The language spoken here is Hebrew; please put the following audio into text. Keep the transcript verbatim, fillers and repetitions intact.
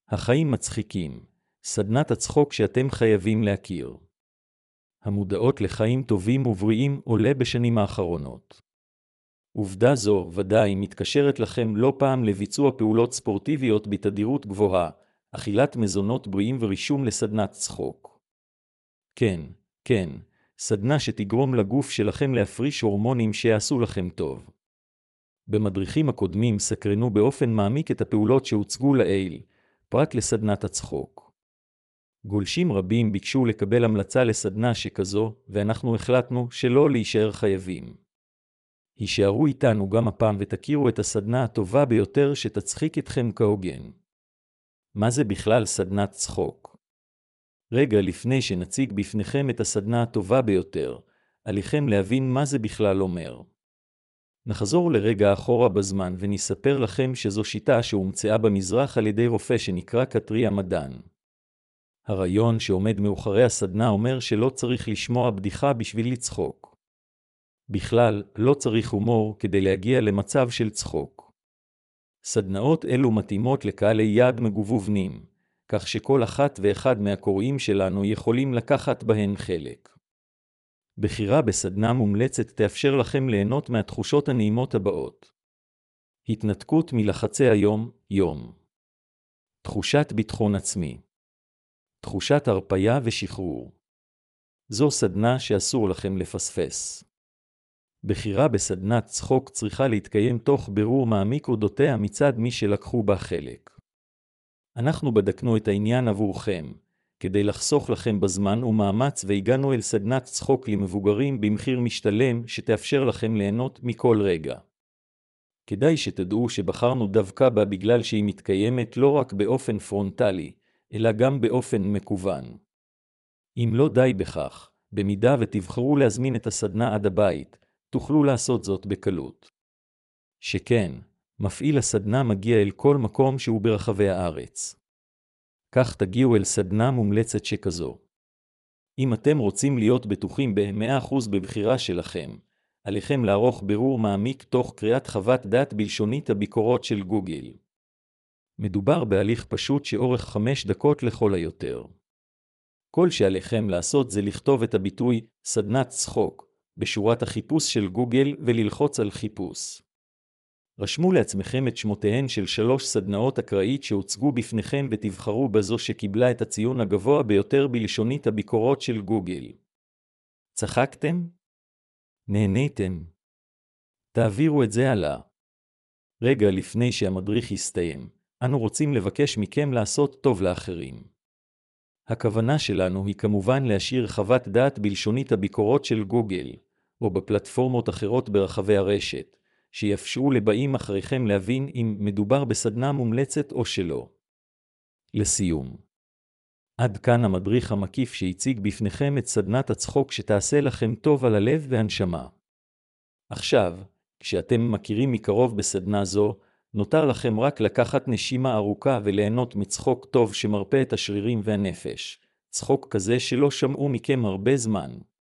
החיים מצחיקים, סדנת הצחוק שאתם חייבים להכיר. המודעות לחיים טובים ובריאים עולה בשנים האחרונות. עובדה זו ודאי מתקשרת לכם לא פעם לביצוע פעולות ספורטיביות בתדירות גבוהה, אכילת מזונות בריאים ורישום לסדנת צחוק. כן, כן, סדנה שתגרום לגוף שלכם להפריש הורמונים שיעשו לכם טוב. במדריכים הקודמים סקרנו באופן מעמיק את הפעולות שהוצגו לעיל, פרט לסדנת הצחוק. גולשים רבים ביקשו לקבל המלצה לסדנה שכזו, ואנחנו החלטנו שלא להישאר חייבים. הישארו איתנו גם הפעם ותכירו את הסדנה הטובה ביותר שתצחיק אתכם כהוגן. מה זה בכלל סדנת צחוק? רגע לפני שנציג בפניכם את הסדנה הטובה ביותר, עליכם להבין מה זה בכלל אומר. נחזור לרגע אחורה בזמן ונספר לכם שזו שיטה שהומצאה במזרח על ידי רופא שנקרא קטרי המדען. הרעיון שעומד מאוחרי הסדנה אומר שלא צריך לשמוע בדיחה בשביל לצחוק. בכלל, לא צריך הומור כדי להגיע למצב של צחוק. סדנאות אלו מתאימות לקהלי יעד מגוונים, כך שכל אחת ואחד מהקוראים שלנו יכולים לקחת בהן חלק. בחירה בסדנה מומלצת תאפשר לכם ליהנות מהתחושות הנעימות הבאות. התנתקות מלחצי היום, יום. תחושת ביטחון עצמי. תחושת הרפיה ושחרור. זו סדנה שאסור לכם לפספס. בחירה בסדנת צחוק צריכה להתקיים תוך בירור מעמיק אודותיה מצד מי שלקחו בה חלק. אנחנו בדקנו את העניין עבורכם, כדי לחסוך לכם בזמן ומאמץ והגענו אל סדנת צחוק למבוגרים במחיר משתלם שתאפשר לכם ליהנות מכל רגע. כדאי שתדעו שבחרנו דווקא בה בגלל שהיא מתקיימת לא רק באופן פרונטלי, אלא גם באופן מקוון. אם לא די בכך, במידה ותבחרו להזמין את הסדנה עד הבית, תוכלו לעשות זאת בקלות. שכן, מפעיל הסדנה מגיע אל כל מקום שהוא ברחבי הארץ. כך תגיעו אל סדנה מומלצת שכזו. אם אתם רוצים להיות בטוחים ב-מאה אחוז בבחירה שלכם, עליכם לערוך בירור מעמיק תוך קריאת חוות דעת בלשונית הביקורות של גוגל. מדובר בהליך פשוט שאורך חמש דקות לכל היותר. כל שעליכם לעשות זה לכתוב את הביטוי סדנת צחוק בשורת החיפוש של גוגל וללחוץ על חיפוש. רשמו לעצמכם את שמותיהן של שלוש סדנאות אקראית שהוצגו בפניכם ותבחרו בזו שקיבלה את הציון הגבוה ביותר בלשונית הביקורות של גוגל. צחקתם? נהניתם? תעבירו את זה הלאה. רגע לפני שהמדריך יסתיים, אנו רוצים לבקש מכם לעשות טוב לאחרים. הכוונה שלנו היא כמובן להשאיר חוות דעת בלשונית הביקורות של גוגל, או בפלטפורמות אחרות ברחבי הרשת, שיאפשרו לבאים אחריכם להבין אם מדובר בסדנה מומלצת או שלא. לסיום. עד כאן המדריך המקיף שהציג בפניכם את סדנת הצחוק שתעשה לכם טוב על הלב והנשמה. עכשיו, כשאתם מכירים מקרוב בסדנה זו, נותר לכם רק לקחת נשימה ארוכה וליהנות מצחוק טוב שמרפא את השרירים והנפש, צחוק כזה שלא שמעו מכם הרבה זמן.